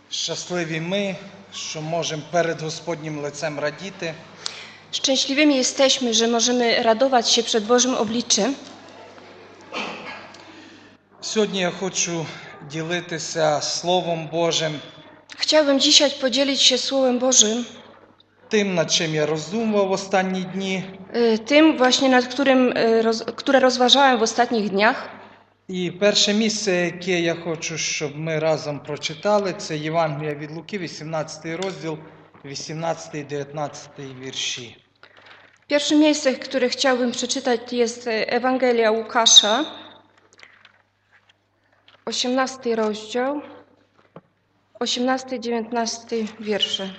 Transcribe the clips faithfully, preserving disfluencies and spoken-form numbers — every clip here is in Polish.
Щасливі ми, що можемо перед Господнім лицем радіти. Szczęśliwymi jesteśmy, że możemy radować się przed Bożym obliczem. Сьогодні я хочу ділитися Словом Божим, Chciałbym dzisiaj podzielić się Słowem Bożym, тим, над чим я роздумував останні дні. y, tym właśnie, nad którym, y, roz, które rozważałem w ostatnich dniach. І перше місце, яке я хочу, щоб ми разом прочитали, це Євангелія від Луки, вісімнадцятий розділ, вісімнадцятий-дев'ятнадцятий wierszy. Pierwsze miejsce, które chciałbym przeczytać, jest Ewangelia Łukasza, osiemnasty rozdział, osiemnasty dziewiętnasty wiersze.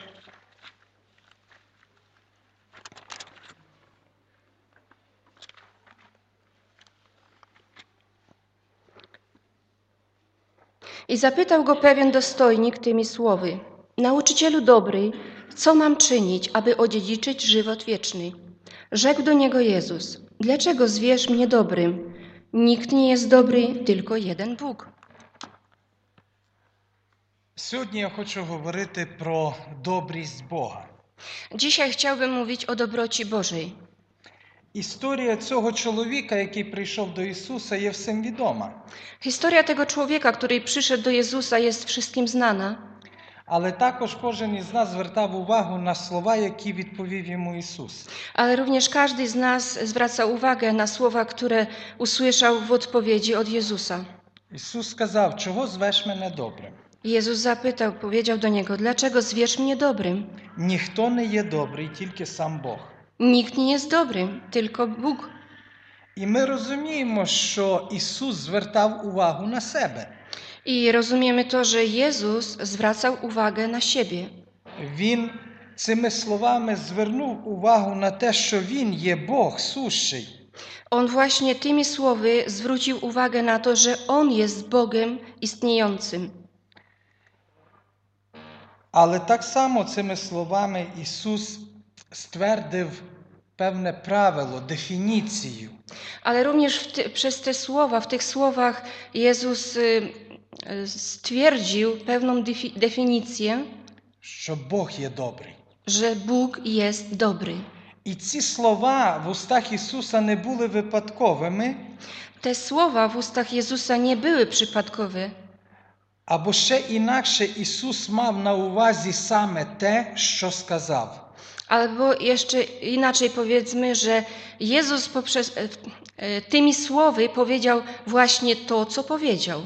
I zapytał go pewien dostojnik tymi słowy: Nauczycielu dobry, co mam czynić, aby odziedziczyć żywot wieczny? Rzekł do niego Jezus: Dlaczego zwiesz mnie dobrym? Nikt nie jest dobry, tylko jeden Bóg. Сьогодні я хочу говорити про добрість Бога. Dzisiaj chciałbym mówić o dobroci Bożej. Історія цього чоловіка, який прийшов до Ісуса, є всім відома. Historia tego człowieka, który przyszedł do Jezusa, jest wszystkim znana. Але також кожен із нас звертав увагу на слова, які відповів йому Ісус. Ale również każdy z nas zwraca uwagę na słowa, które usłyszał w odpowiedzi od Jezusa. Ісус сказав: "Чого звеш мене добрим?" Jezus zapytał, powiedział do niego: Dlaczego zwiesz mnie dobrym? Ніхто не є добрий, тільки сам Бог. Nikt nie jest dobrym, tylko Bóg. І ми розуміємо, що Ісус звертав увагу на себе. I rozumiemy to, że Jezus zwracał uwagę na siebie. Він цими словами звернув увагу на те, що Він є Бог сущий. On właśnie tymi słowy zwrócił uwagę na to, że On jest Bogiem istniejącym. Але так само цими словами Ісус ствердив певне правило, дефініцію. Ale również w ty, przez te słowa, w tych słowach Jezus y, y, stwierdził pewną defi, definicję, Що Бог є добрий. że Bóg jest dobry. І ці слова в устах Ісуса не були випадковими, Te słowa w ustach Jezusa nie były przypadkowe. або ще інакше Ісус мав на увазі саме те, що сказав. Albo jeszcze inaczej powiedzmy, że Jezus poprzez e, e, tymi słowy powiedział właśnie to, co powiedział.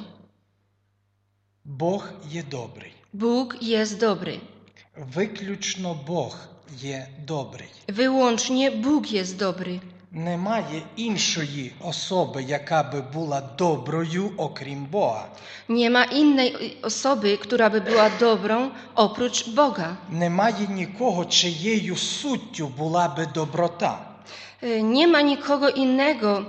Бог є добрий. Bóg jest dobry. Виключно Бог є добрий. Wyłącznie Bóg jest dobry. Немає іншої особи, яка би була доброю, окрім Бога. Nie ma innej osoby, która by była dobrą oprócz Boga. Немає нікого, чиєю суттю була би доброта. E, Nie ma nikogo innego,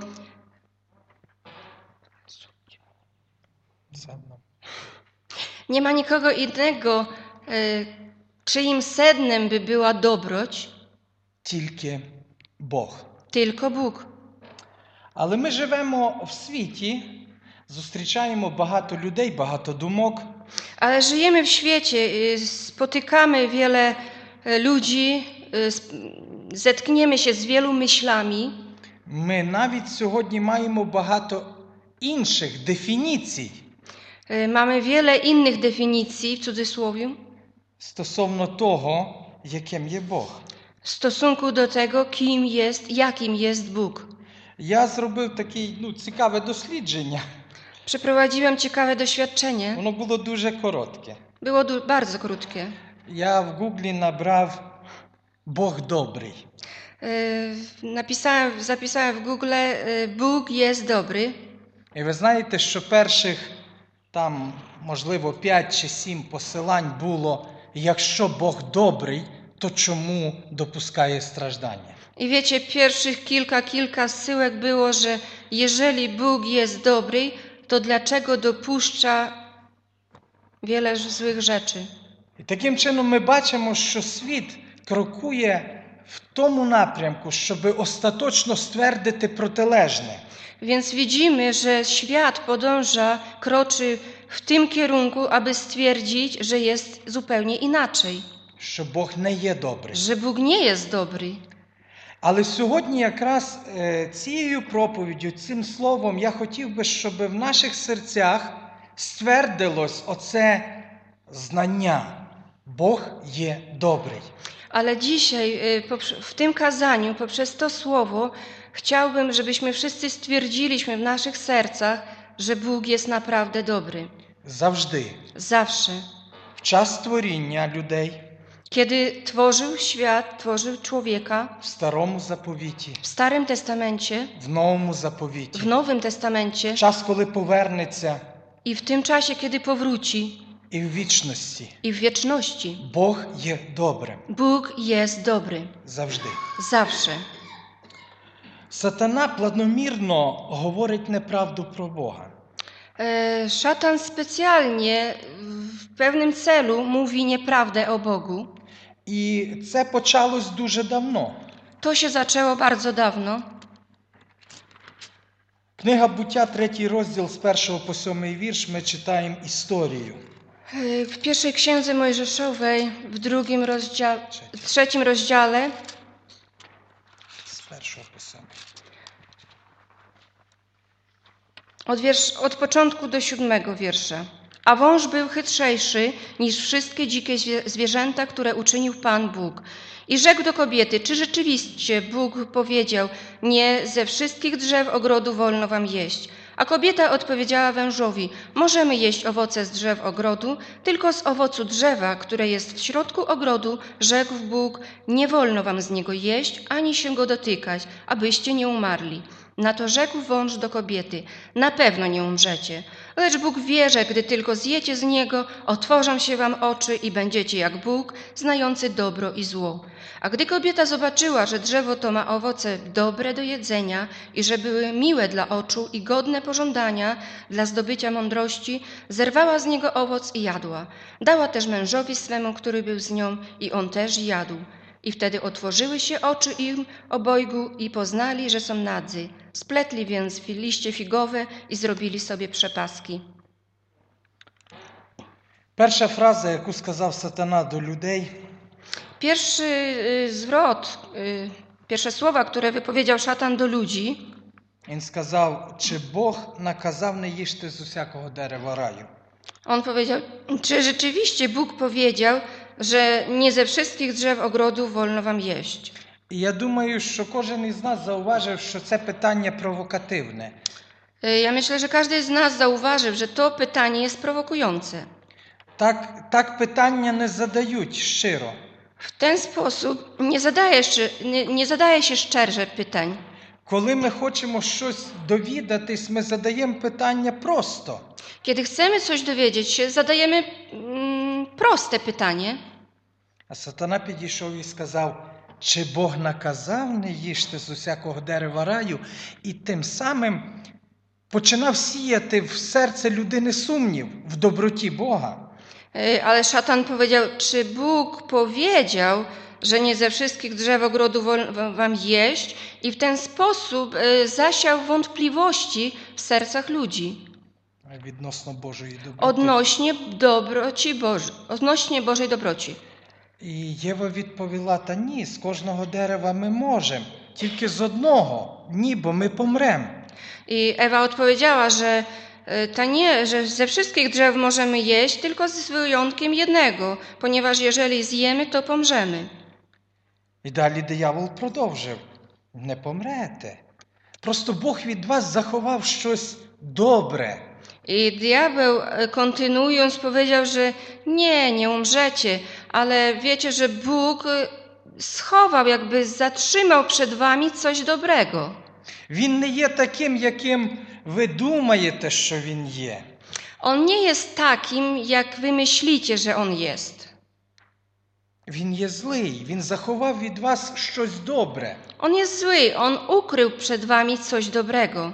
nie ma nikogo innego, e, czyim sednem by była dobroć, Тільки Бог. tylko Bóg. Але ми живемо в світі, зустрічаємо багато людей, багато думок. Ale żyjemy w świecie, y, spotykamy wiele y, ludzi, y, sp- zetkniemy się z wielu myślami. Ми навіть сьогодні маємо багато інших дефініцій Y, Mamy wiele innych definicji, w cudzysłowie, стосовно того, яким є Бог. w stosunku do tego, kim jest, jakim jest Bóg. Я зробив таке ну, цікаве дослідження. Przeprowadziłem ciekawe doświadczenie. Воно було дуже коротке. Było du- bardzo krótkie. Я в Гуглі набрав «Бог добрий». Y, Napisałem, zapisałem w Google, y, Bóg jest dobry. І ви знаєте, що перших там, можливо, п'ять чи сім посилань було: якщо Бог добрий, то чому допускає страждання? I wiecie, pierwszych kilka, kilka zsyłek było, że jeżeli Bóg jest dobry, to dlaczego dopuszcza wiele złych rzeczy? І таким чином ми бачимо, що світ крокує в тому напрямку, щоб остаточно ствердити протилежне. Więc widzimy, że świat podąża, kroczy w tym kierunku, aby stwierdzić, że jest zupełnie inaczej, що Бог не є добрий. że Bóg nie jest dobry. Але сьогодні якраз е, цією проповіддю, цим словом я хотів би, щоб в наших серцях ствердилось оце знання. Бог є добрий. Ale dzisiaj w tym kazaniu, poprzez to słowo, chciałbym, żebyśmy wszyscy stwierdziliśmy w naszych sercach, że Bóg jest naprawdę dobry. Завжди. Zawsze. В час створіння людей. Kiedy tworzył świat, tworzył człowieka. В старому заповіті. W Starym Testamencie. В новому заповіті. W Nowym Testamencie. Час, коли повернеться. I w tym czasie, kiedy powróci. І в вічності. I w wieczności. Бог є добрим. Bóg jest dobry. Завжди. Zawsze. Сатана планомірно говорить неправду про Бога. E, szatan specjalnie w pewnym celu mówi nieprawdę o Bogu. І це почалось дуже давно. To się zaczęło bardzo dawno. Книга Буття, третій розділ, з першого по сьомий вірш, ми читаємо історію. W pierwszej księdze Mojżeszowej, w drugim rozdziale, w trzecim rozdziale, З першого по сьомий. od, wiersz, od początku do siódmego wiersza. A wąż był chytrzejszy niż wszystkie dzikie zwierzęta, które uczynił Pan Bóg. I rzekł do kobiety, czy rzeczywiście Bóg powiedział, nie ze wszystkich drzew ogrodu wolno wam jeść. A kobieta odpowiedziała wężowi, możemy jeść owoce z drzew ogrodu, tylko z owocu drzewa, które jest w środku ogrodu, rzekł Bóg, nie wolno wam z niego jeść, ani się go dotykać, abyście nie umarli. Na to rzekł wąż do kobiety, na pewno nie umrzecie, lecz Bóg wie, że gdy tylko zjecie z niego, otworzą się wam oczy i będziecie jak Bóg, znający dobro i zło. A gdy kobieta zobaczyła, że drzewo to ma owoce dobre do jedzenia i że były miłe dla oczu i godne pożądania dla zdobycia mądrości, zerwała z niego owoc i jadła. Dała też mężowi swemu, który był z nią, i on też jadł. I wtedy otworzyły się oczy im obojgu i poznali, że są nadzy. Spletli więc liście figowe i zrobili sobie przepaski. Перша фраза, яку сказав Сатана до людей, Pierwszy y, zwrot, y, pierwsze słowa, które wypowiedział szatan do ludzi, він сказав, чи Бог наказав не їжте з усякого дерева раю. on powiedział, czy rzeczywiście Bóg powiedział, że nie ze wszystkich drzew ogrodu wolno wam jeść. І я думаю, що кожен із нас зауважив, що це питання провокативне. Y, Ja myślę, że każdy z nas zauważył, że to pytanie jest prowokujące. Так, так питання не задають щиро. W ten sposób nie zadaje, nie, nie zadaje się szczerze pytań. Коли ми хочемо щось довідатись, ми задаємо питання просто. Kiedy chcemy coś dowiedzieć się, zadajemy mm, proste pytanie. А Сатана підійшов і сказав, чи Бог наказав не їжте з усякого дерева раю, і тим самим починав сіяти в серце людини сумнів в доброті Бога. Ale szatan powiedział, czy Bóg powiedział, że nie ze wszystkich drzew ogrodu wolno wam jeść, i w ten sposób zasiał wątpliwości w sercach ludzi. Відносно Божої доброти. Odnośnie dobroci Bożej, odnośnie Bożej dobroci. І Єва відповіла, та ні, з кожного дерева ми можемо, тільки з одного, ні, бо ми помремо. I Ewa odpowiedziała, że ta nie, że ze wszystkich drzew możemy jeść, tylko z wyjątkiem jednego, ponieważ jeżeli zjemy, to pomrzemy. І далі диявол продовжив, не помрете. Просто Бог від вас заховав щось добре. I diabeł, kontynuując, powiedział, że nie, nie umrzecie, ale wiecie, że Bóg schował, jakby zatrzymał przed wami coś dobrego. Він не є таким, яким ви думаєте, що він є. On nie jest takim, jak wy myślicie, że on jest. Він є злий, він заховав від вас щось добре. On jest zły, on ukrył przed wami coś dobrego.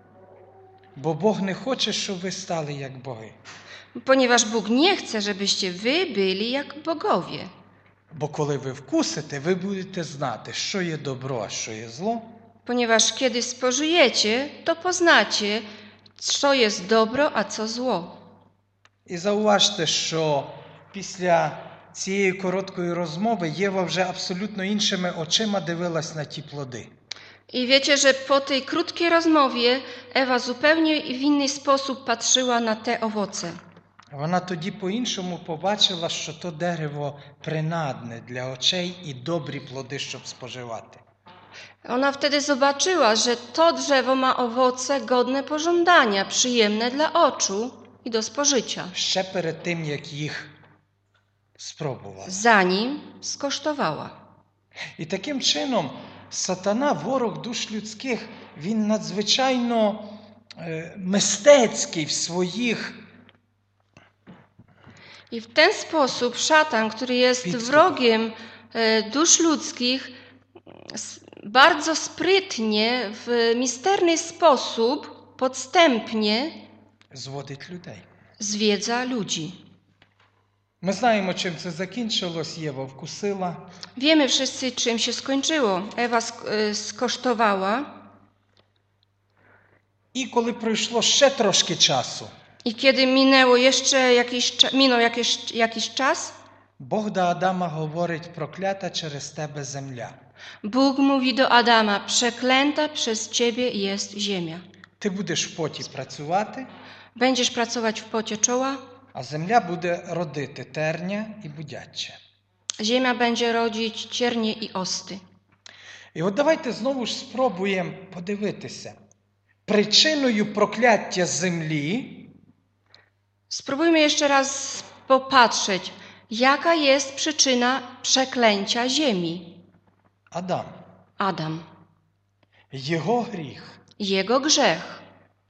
Бо Бог не хоче, щоб ви стали як боги. Ponieważ Bóg nie chce, żebyście wy byli jak bogowie. Бо коли ви вкусите, ви будете знати, що є добро, а що є зло. Ponieważ kiedy spożyjecie, to poznacie, co jest dobro, a co zło. І зауважте, що після цієї короткої розмови Єва вже абсолютно іншими очима дивилась на ті плоди. I wiecie, że po tej krótkiej rozmowie Ewa zupełnie w inny sposób patrzyła na te owoce. Вона тоді по-іншому побачила, що то дерево принадне для очей і добрі плоди, щоб споживати. Ona wtedy zobaczyła, że to drzewo ma owoce godne pożądania, przyjemne dla oczu i do spożycia. Ще перед тим, як їх спробувала. Zanim skosztowała. І таким чином сатана, ворог душ людських, він надзвичайно е, мистецький в своїх I w ten sposób szatan, który jest Pizza. wrogiem e, dusz ludzkich, s- bardzo sprytnie, w misterny sposób, podstępnie зводить людей. zwiedza ludzi. Ми знаємо, чим це закінчилось. Єва вкусила, Wiemy wszyscy, czym się skończyło. Ewa sk- e, skosztowała і коли пройшло ще трошки часу, i kiedy minęło jeszcze jakiś, cza- minął jakiś, jakiś czas, Бог до Адама говорить: проклята через тебе земля. Bóg mówi do Adama: przeklęta przez ciebie jest ziemia. Ти будеш в поті працювати, Będziesz pracować w pocie czoła, а земля буде родити терня і будяче. ziemia będzie rodzić ciernie i osty. І от давайте знову ж спробуємо подивитися. Причиною прокляття землі Spróbujmy jeszcze raz popatrzeć, jaka jest przyczyna przeklęcia ziemi. Адам, Adam, його гріх. jego grzech.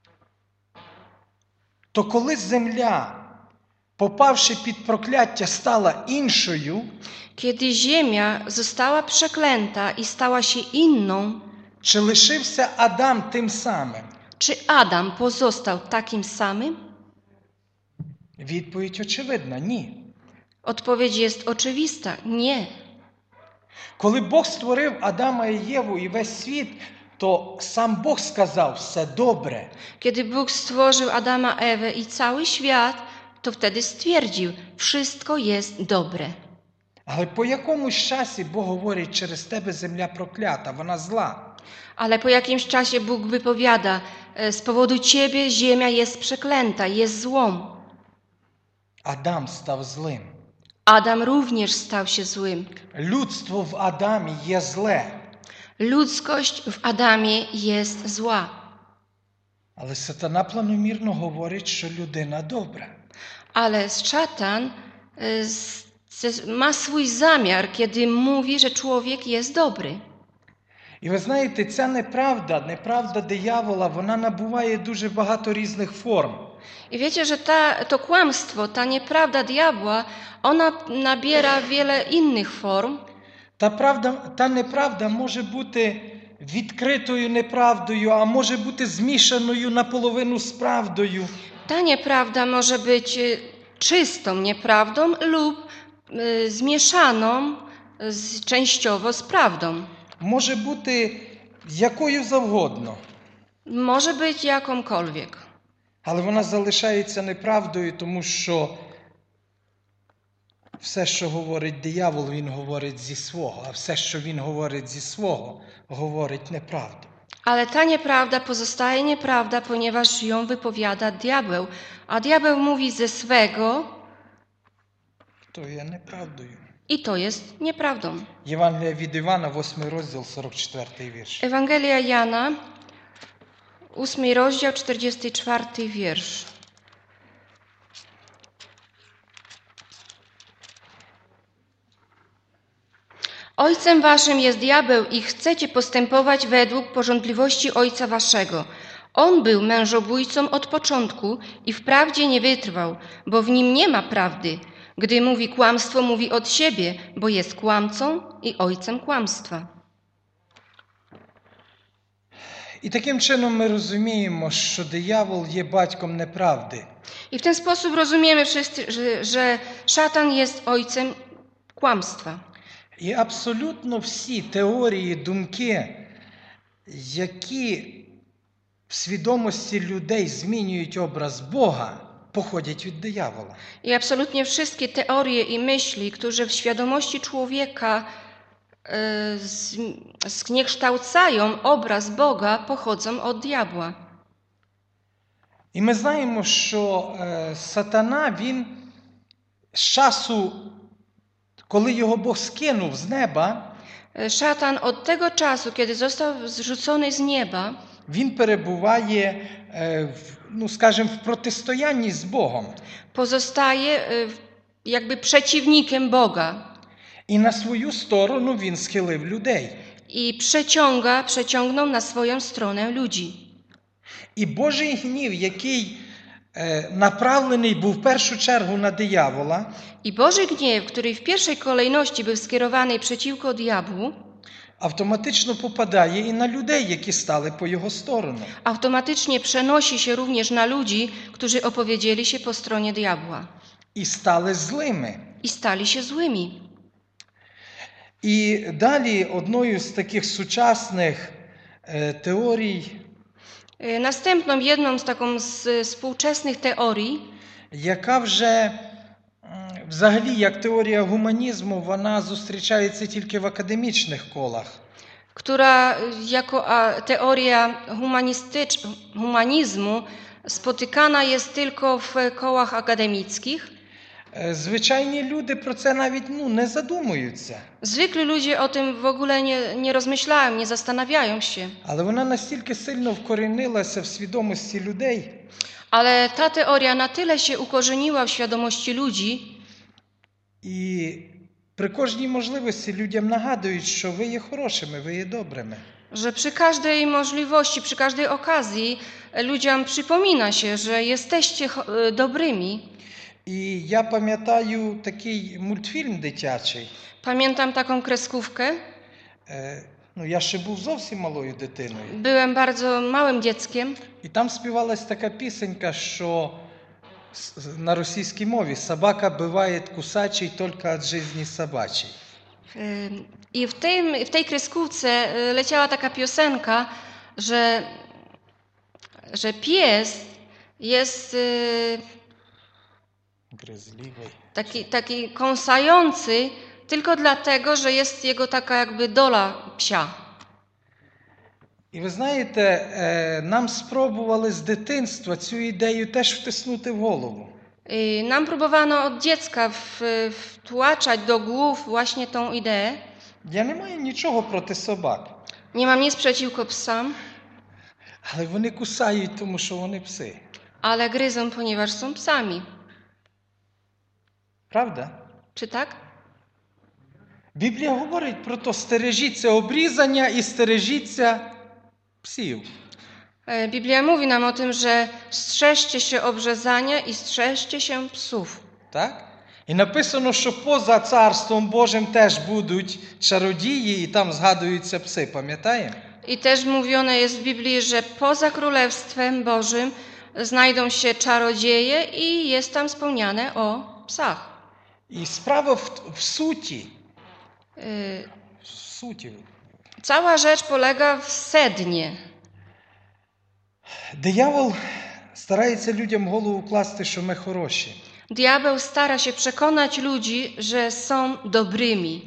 То коли земля, попавши під прокляття, стала іншою, Kiedy ziemia została przeklęta i stała się inną, чи лишився Адам тим самим? czy Adam pozostał takim samym? Відповідь очевидна – ні. Odpowiedź jest oczywista: nie. Коли Бог створив Адама і Єву і весь світ, то сам Бог сказав: все добре. Kiedy Bóg stworzył Adama, Ewę i cały świat, to wtedy stwierdził: wszystko jest dobre. Але по якомусь часі Бог говорить: через тебе земля проклята, вона зла. Ale po jakimś czasie Bóg wypowiada: "E, z powodu ciebie ziemia jest przeklęta, jest złą. Адам став злим. Adam również stał się złym. Людство в Адамі є зле. Ludzkość w Adamie jest zła. Але сатана планомірно говорить, що людина добра. Ale szatan e, z- z- ma swój zamiar, kiedy mówi, że człowiek jest dobry. І ви знаєте, ця неправда, неправда диявола, вона набуває дуже багато різних форм. I wiecie, że ta, to kłamstwo, ta nieprawda diabła, ona nabiera wiele innych form. Та правда, та неправда може бути відкритою неправдою, а може бути змішаною наполовину з правдою. Ta nieprawda może być e, czystą nieprawdą lub e, zmieszaną z, częściowo z prawdą. Може бути якою завгодно, Może być jakąkolwiek. але вона залишається неправдою, тому що все, що говорить диявол, він говорить зі свого, а все, що він говорить зі свого, говорить неправду. Ale ta nieprawda pozostaje nieprawda, ponieważ ją wypowiada diabeł. A diabeł mówi ze swego То є неправдою. i to jest nieprawdą. Євангелія від Івана, восьмий розділ, сорок четвертий вірш. Ewangelia Jana, ósmy rozdział, czterdziesty czwarty wiersz. Ojcem waszym jest diabeł i chcecie postępować według pożądliwości ojca waszego. On był mężobójcą od początku i wprawdzie nie wytrwał, bo w nim nie ma prawdy. Gdy mówi kłamstwo, mówi od siebie, bo jest kłamcą i ojcem kłamstwa. І таким чином ми розуміємо, що диявол є батьком неправди. I w ten sposób rozumiemy wszyscy, że, że szatan jest ojcem kłamstwa. І абсолютно всі теорії, думки, які в свідомості людей змінюють образ Бога, pochodять від диявола. I absolutnie wszystkie teorie i myśli, które w świadomości człowieka e, z- zniekształcają obraz Boga, pochodzą od diabła. І ми знаємо, що е, сатана, він з часу, коли його Бог скинув з неба, E, Szatan od tego czasu, kiedy został zrzucony z nieba, він перебуває, е, в, ну, скажімо, в протистоянні з Богом. pozostaje e, jakby przeciwnikiem Boga І на свою сторону він схилив людей. i przeciąga, przeciągnął na swoją stronę ludzi. І Божий гнів, який е, направлений був в першу чергу на диявола, I Boży gniew, który w pierwszej kolejności był skierowany przeciwko diabłu, автоматично попадає і на людей, які стали по його сторону. automatycznie przenosi się również na ludzi, którzy opowiedzieli się po stronie diabła І стали злими. i stali się złymi. І далі одною з таких сучасних е, теорій, E, Następną jedną z taką z współczesnych teorii, яка вже м, взагалі як теорія гуманізму, вона зустрічається тільки в академічних колах. która jako a, teoria humanistycz, humanizmu spotykana jest tylko w kołach akademickich, Е, Звичайні люди про це навіть ну, не задумуються. zwykli ludzie o tym w ogóle nie, nie rozmyślają, nie zastanawiają się. Але вона настільки сильно вкорінилася в свідомості людей, Ale ta teoria na tyle się ukorzeniła w świadomości ludzi, і при кожній можливості людям нагадують, що ви є хорошими, ви є добрими. że przy każdej możliwości, przy każdej okazji ludziom przypomina się, że jesteście cho- e, dobrymi. І я пам'ятаю такий мультфільм дитячий. Pamiętam taką kreskówkę. Е, Ну, я ще був зовсім малою дитиною. Byłem bardzo małym dzieckiem І там співалась така пісенька, що с- на російській мові «Собака буває кусачий тільки від житті собачій». Ym, I w, tym, w tej kreskówce y, leciała taka piosenka, że, że pies jest y, Гризливий. taki, taki kąsający tylko dlatego, że jest jego taka jakby dola psia. І ви знаєте, е, нам спробували з дитинства цю ідею теж втиснути в голову. I nam próbowano od dziecka w, wtłaczać do głów właśnie tą ideę. Я не маю нічого проти собак, Nie mam nic przeciwko psom, але вони кусають, тому що вони пси. ale gryzą, ponieważ są psami. Правда? Czy tak? Біблія говорить про то, стережіться обрізання і стережіться псів. E, Biblia mówi nam o tym, że strzeżcie się obrzezania i strzeżcie się psów. Так? І написано, що поза Царством Божим теж будуть чародії, і там згадуються пси, пам'ятаємо? I też mówione jest w Biblii, że poza Królestwem Bożym znajdą się czarodzieje i jest tam wspomniane o psach. І справа в, в суті, Y, в суті, Cała rzecz polega w sednie. диявол старається людям в голову класти, що ми хороші. Diabeł stara się przekonać ludzi, że są dobrymi.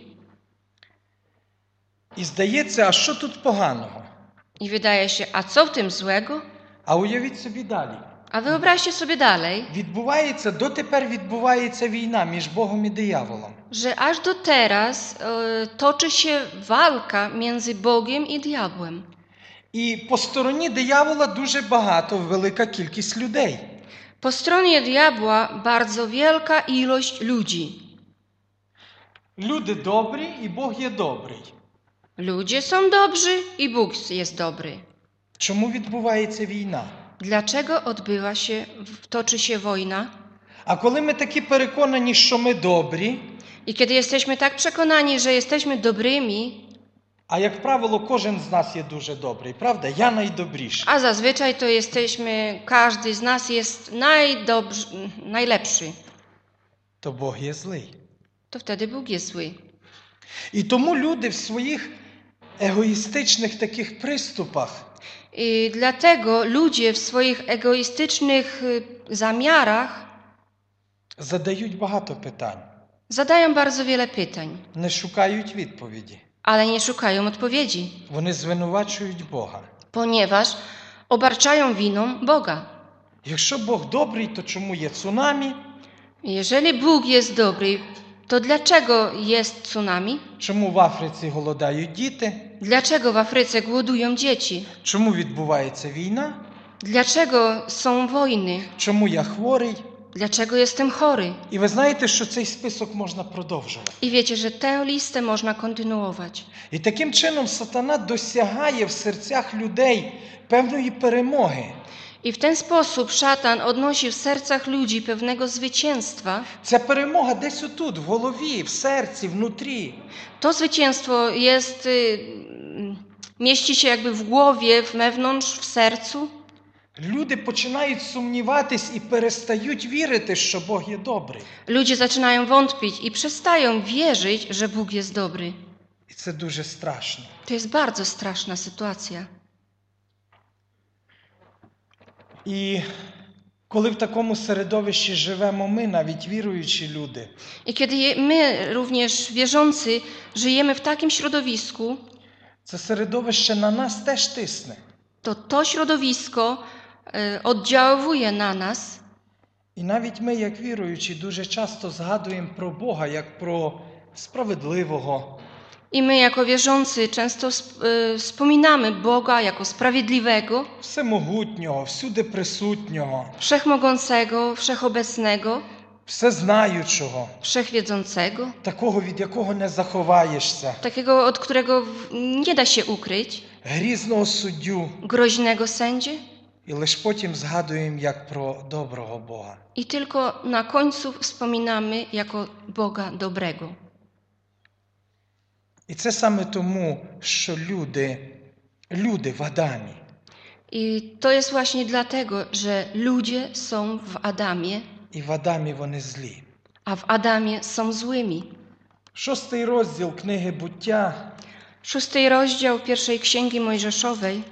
І здається, а що тут поганого? I wydaje się, a co w tym złego? А уявіть собі далі. A wyobraźcie sobie dalej, Відбувається, дотепер відбувається війна між Богом і дияволом. że aż do teraz e, toczy się walka między Bogiem i diabłem. І по стороні диявола дуже багато, велика кількість людей. Po stronie diabła bardzo wielka ilość ludzi. Люди добрі, і Бог є добрий. Ludzie są dobrzy i Bóg jest dobry. Чому відбувається війна? Dlaczego odbyła się, toczy się wojna? А коли ми такі переконані, що ми добрі, I kiedy jesteśmy tak przekonani, że jesteśmy dobrymi, а як правило, кожен з нас є дуже добрий, правда? Я найдобріший. a zazwyczaj to jesteśmy, każdy z nas jest najdobrzy, najlepszy, То Бог є злий. to wtedy Bóg jest zły. І тому люди в своїх егоїстичних таких приступах I dlatego ludzie w swoich egoistycznych y, zamiarach задають багато питань, zadają bardzo wiele pytań, не шукають відповіді. ale nie szukają odpowiedzi, Вони звинувачують Бога. ponieważ obarczają winą Boga. Якщо Бог добрий, то чому є цунамі? Jeżeli Bóg jest dobry, to dlaczego jest tsunami? Чому в Африці голодають діти? Dlaczego w Afryce głodują dzieci? Чому відбувається війна? Dlaczego są wojny? Чому я хворий? Dlaczego jestem chory? І ви знаєте, що цей список можна продовжувати. I wiecie, że tę listę można kontynuować. І таким чином сатана досягає в серцях людей певної перемоги. I w ten sposób szatan odnosi w sercach ludzi pewnego zwycięstwa. Ця перемога десь отут, в голові, в серці, внутрі. To zwycięstwo jest, y, mieści się jakby w głowie, wewnątrz, w sercu. Люди починають сумніватись і перестають вірити, що Бог є добрий. Ludzie zaczynają wątpić i przestają wierzyć, że Bóg jest dobry. І це дуже страшно. To jest bardzo straszna sytuacja. І коли в такому середовищі живемо ми, навіть віруючі люди, I kiedy je- my, również wierzący, żyjemy w takim środowisku, це середовище на нас теж тисне. to to środowisko y, oddziałuje na nas. І навіть ми, як віруючі, дуже часто згадуємо про Бога як про справедливого, I my, jako wierzący, często sp- y, wspominamy Boga jako sprawiedliwego, всемогутнього, всюди присутнього, wszechmogącego, wszechobecnego, всезнаючого, wszechwiedzącego, такого, від якого не заховаєшся, takiego, od którego w- nie da się ukryć, грізного суддю. groźnego sędzie. І лише потім згадуємо як про доброго Бога. I tylko na końcu wspominamy jako Boga dobrego. І це саме тому, що люди, люди в Адамі, I to jest właśnie dlatego, że ludzie są w Adamie, і в Адамі вони злі. a w Adamie są złymi. Шостий розділ книги Буття Szósty rozdział pierwszej Księgi Mojżeszowej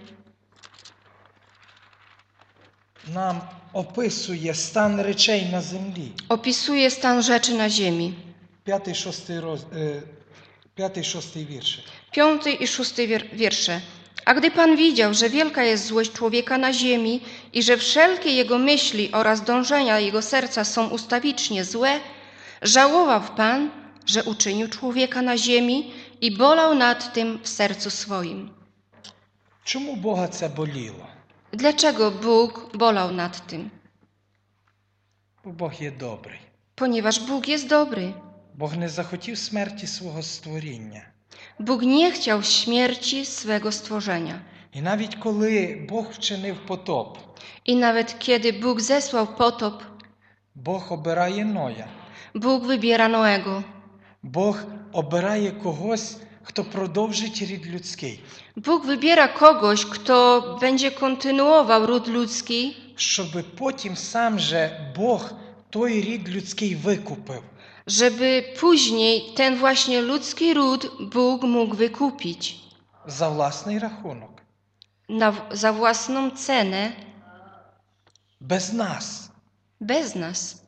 нам описує стан речей на землі. opisuje stan rzeczy na ziemi. П'ятий, шостий, роз... е, п'ятий, шостий вірші. Piąty i szósty wier- wiersze. A gdy Pan widział, że wielka jest złość człowieka na ziemi i że wszelkie jego myśli oraz dążenia jego serca są ustawicznie złe, żałował Pan, że uczynił człowieka na ziemi i bolał nad tym w sercu swoim. Чому Бога це боліло? Dlaczego Bóg bolał nad tym? Бо Бог є добрий. Ponieważ Bóg jest dobry. Бог не захотів смерті свого створіння. Bóg nie chciał śmierci swego stworzenia. І навіть коли Бог вчинив потоп, I nawet kiedy Bóg zesłał potop, Бог обирає Ноя. Bóg wybiera Noego. Бог обирає когось, хто продовжить рід людський, Bóg wybiera kogoś, kto będzie kontynuował ród ludzki, щоб потім сам же Бог той рід людський викупив. żeby później ten właśnie ludzki ród Bóg mógł wykupić За власний рахунок. na, za własną cenę, Без нас. bez nas.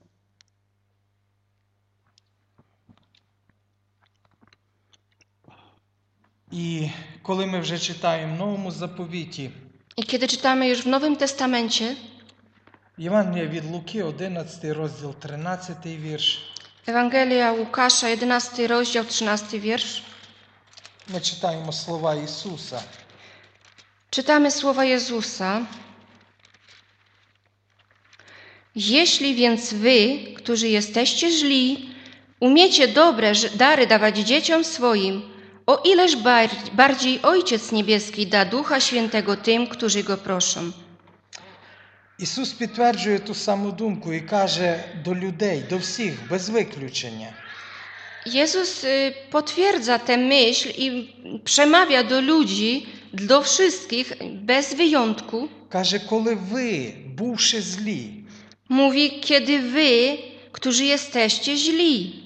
І коли ми вже читаємо в Новому заповіті, I kiedy czytamy już w Nowym Testamencie, Євангелія від Луки, одинадцятий розділ, тринадцятий вірш, Ewangelia Łukasza, jedenasty rozdział, trzynasty wiersz, ми читаємо слова Ісуса. czytamy słowa Jezusa. Jeśli więc wy, którzy jesteście źli, umiecie dobre ż- dary dawać dzieciom swoim, o ileż bar- bardziej Ojciec Niebieski da Ducha Świętego tym, którzy Go proszą. Ісус підтверджує ту саму думку і каже до людей, до всіх, без виключення. Jezus y, potwierdza tę myśl i przemawia do ludzi, do wszystkich, bez wyjątku. Каже, коли ви, бувши злі, Mówi, kiedy wy, którzy jesteście źli,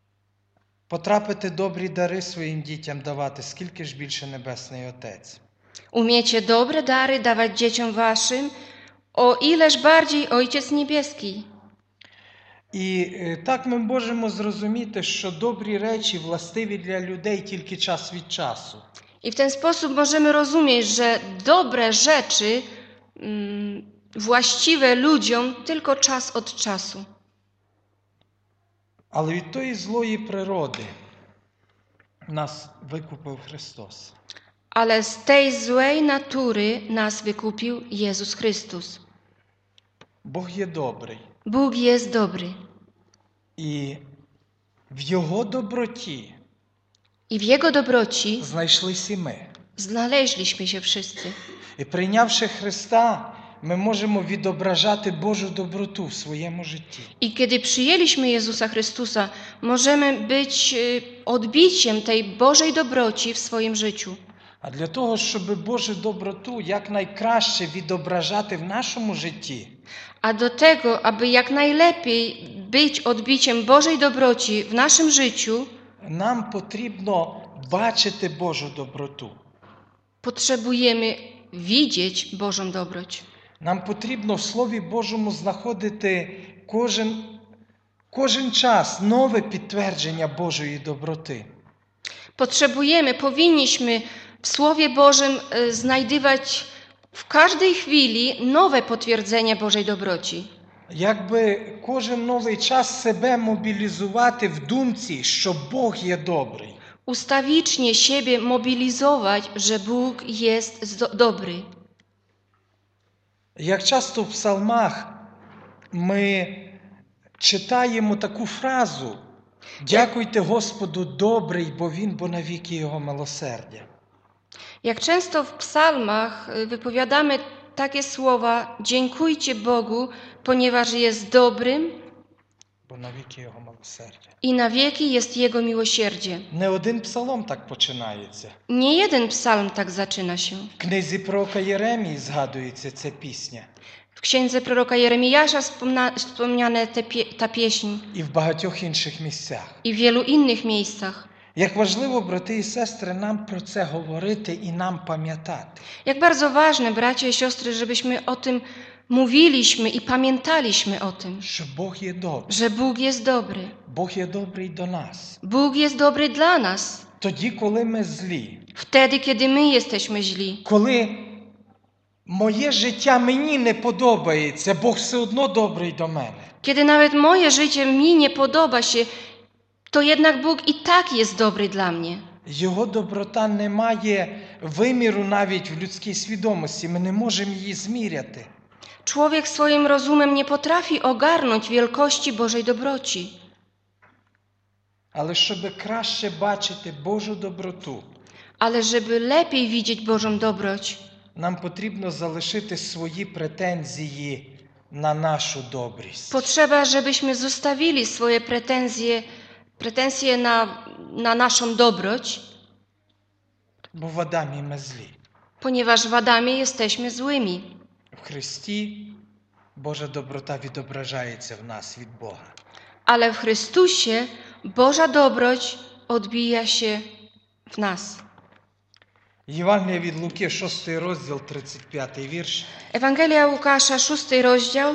потрапите добрі дари своїм дітям давати, скільки ж більше Небесний Отець. Umiecie dobre dary dawać dzieciom waszym, o ileż bardziej Ojciec Niebieski. І е, так ми можемо зрозуміти, що добрі речі властиві для людей тільки час від часу. I w ten sposób możemy rozumieć, że dobre rzeczy mm, właściwe ludziom tylko czas od czasu. Але від тої злої природи нас викупив Христос. Ale z tej złej natury nas wykupił Jezus Chrystus. Бог є добрий. Bóg jest dobry. І в Його доброті I w Jego dobroci знайшлися і ми. znaleźliśmy się wszyscy. І прийнявши Христа, ми можемо відображати Божу доброту в своєму житті. I kiedy przyjęliśmy Jezusa Chrystusa, możemy być y, odbiciem tej Bożej dobroci w swoim życiu. А для того, щоб Божу доброту якнайкраще відображати в нашому житті, A do tego, aby jak najlepiej być odbiciem Bożej dobroci w naszym życiu, нам потрібно бачити Божу доброту. potrzebujemy widzieć Bożą dobroć. Нам потрібно в Слові Божому знаходити кожен, кожен час нове підтвердження Божої доброти. Potrzebujemy, powinniśmy w Słowie Bożym y, znajdywać w każdej chwili nowe potwierdzenie Bożej dobroci. Якби кожен новий час себе мобілізувати в думці, що Бог є добрий. Ustawicznie siebie mobilizować, że Bóg jest zdo- dobry. Як часто в псалмах ми читаємо таку фразу «Дякуйте Господу добрий, бо Він, бо навіки Його милосердя». Jak często w psalmach y, wypowiadamy takie słowa: dziękujcie Bogu, ponieważ jest dobrym Бо навіки Його милосердя. i na wieki jest Jego miłosierdzie. Не один псалом так починається. Nie jeden psalm tak zaczyna się. В книзі пророка Єремії згадується ця пісня. W księdze proroka Jeremiasza wspomna, wspomniane te pie, ta pieśń І в багатьох інших місцях. i w wielu innych miejscach. Як важливо, брати і сестри, нам про це говорити і нам пам'ятати. Jak bardzo ważne, bracia i siostry, żebyśmy o tym mówiliśmy i pamiętaliśmy o tym, Що Бог є добрий. że Bóg jest dobry. Бог є добрий до нас. Bóg jest dobry dla nas. Тоді, коли ми злі. Wtedy, kiedy my jesteśmy źli. Коли моє життя мені не подобається, Бог все одно добрий до мене. Kiedy nawet moje życie mi nie podoba się, to jednak Bóg i tak jest dobry dla mnie. Його доброта не має виміру навіть в людській свідомості. Ми не можемо її зміряти. Człowiek swoim rozumem nie potrafi ogarnąć wielkości Bożej dobroci. Але щоб краще бачити Божу доброту, Ale żeby lepiej widzieć Bożą dobroć, нам потрібно залишити свої претензії на нашу добрість. potrzeba, żebyśmy zostawili swoje pretensje, pretensje na, na naszą dobroć, Бо в Адамі ми злі. ponieważ w Adamie jesteśmy złymi. В Христі Божа доброта відображається в нас від Бога. Ale w Chrystusie Boża dobroć odbija się w nas. Євангелія від Луки, шостий розділ, тридцять п'ятий вірш. Ewangelia Łukasza, szósty rozdział,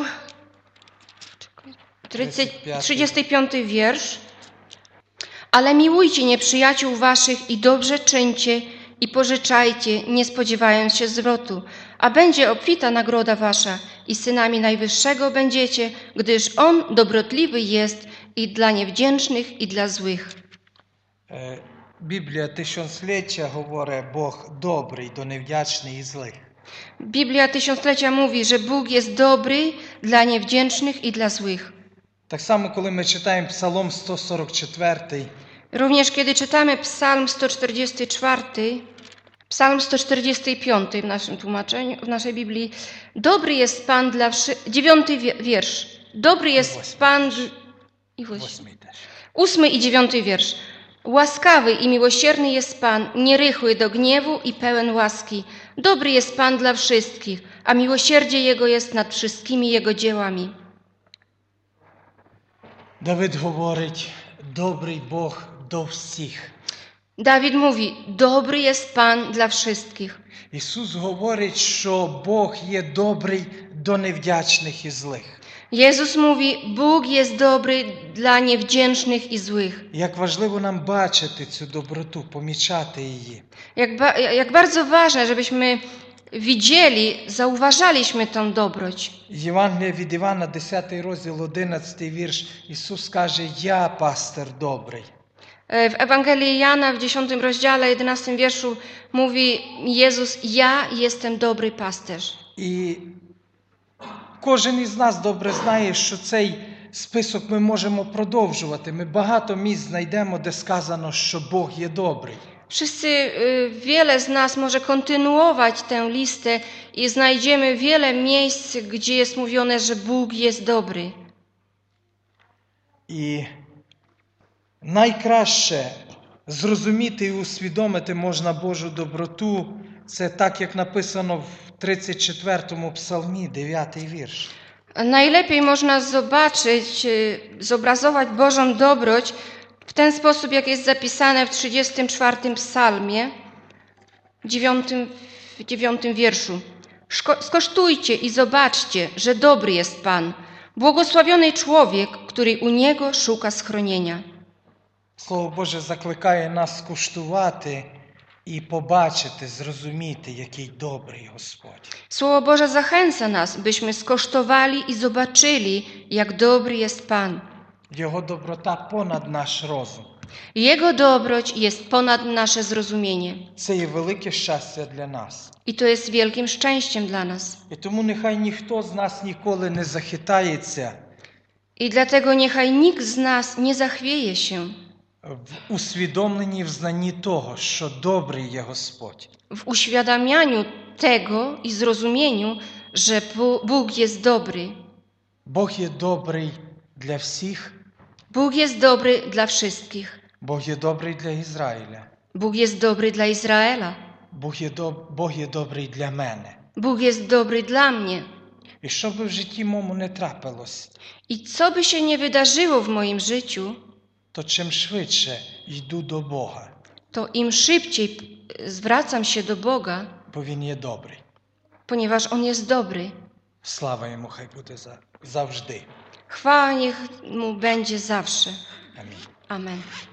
trzydziesty piąty wiersz. Ale miłujcie nieprzyjaciół waszych i dobrze czyńcie i pożyczajcie, nie spodziewając się zwrotu, a będzie obfita nagroda wasza i synami Najwyższego będziecie, gdyż On dobrotliwy jest i dla niewdzięcznych, i dla złych. Е, Біблія тисячоліття говорить, Бог добрий до невдячних і злих. Biblia Tysiąclecia mówi, że Bóg jest dobry dla niewdzięcznych i dla złych. Так само, коли ми читаємо Псалом сто сорок четвертий, Również kiedy czytamy Psalm sto czterdziesty czwarty, Psalm sto czterdziesty piąty w naszym tłumaczeniu, w naszej Biblii, dobry jest Pan dla wszystkich, dziewiąty wiersz, dobry jest Pan dl- i właśnie, восьмий теж. ósmy i dziewiąty wiersz. Łaskawy i miłosierny jest Pan, nierychły do gniewu i pełen łaski. Dobry jest Pan dla wszystkich, a miłosierdzie Jego jest nad wszystkimi Jego dziełami. Давид говорить, добрий Бог до всіх. Dawid mówi, dobry jest Pan dla wszystkich. Ісус говорить, що Бог є добрий до невдячних і злих. Jezus mówi, Bóg jest dobry dla niewdzięcznych i złych. Як важливо нам бачити цю доброту, помічати її. Jak, ba- jak bardzo ważne, żebyśmy widzieli, zauważaliśmy tą dobroć. Євангелія від Івана, десятий розділ, одинадцятий вірш, Ісус каже, я пастир добрий. E, W Ewangelii Jana w dziesiątym rozdziale, jedenastym wierszu mówi Jezus, ja jestem dobry pasterz. І кожен із нас добре знає, що цей список ми можемо продовжувати. Ми багато місць знайдемо, де сказано, що Бог є добрий. Wszyscy, y, wiele z nas może kontynuować tę listę i znajdziemy wiele miejsc, gdzie jest mówione, że Bóg jest dobry. І найкраще зрозуміти і усвідомити можна Божу доброту, це так, як написано в тридцять четвертому псалмі, дев'ятий вірш. Najlepiej można zobaczyć, y, zobrazować Bożą dobroć w ten sposób, jak jest zapisane w trzydziestym czwartym psalmie, dziewiątym, w dziewiątym wierszu. Szko- Skosztujcie i zobaczcie, że dobry jest Pan, błogosławiony człowiek, który u Niego szuka schronienia. Слово Боже закликає нас скуштувати і побачити, зрозуміти, який добрий Господь. Słowo Boże zachęca nas, byśmy skosztowali i zobaczyli, jak dobry jest Pan. Його доброта понад наш розум. Jego dobroć jest ponad nasze zrozumienie. Це є велике щастя для нас. I to jest wielkim szczęściem dla nas. І тому нехай ніхто з нас ніколи не захитається I dlatego niechaj nikt z nas nie zachwieje się в усвідомленні, в знанні того, що добрий є Господь. w uświadamianiu tego i zrozumieniu, że Bu- Bóg jest dobry. Бог є добрий для всіх, Bóg jest dobry dla wszystkich. Бог є добрий для Ізраїля, Bóg jest dobry dla Izraela. Бог є, доб... Бог є добрий для мене. Bóg jest dobry dla mnie. І що би в житті моєму не трапилось, I co by się nie wydarzyło w moim życiu, то чим швидше йду до Бога, to im szybciej zwracam się do Boga, бо Він є добрий. ponieważ On jest dobry. Слава Йому хай буде за- завжди. Chwała niech Mu będzie zawsze. Амінь. Amen.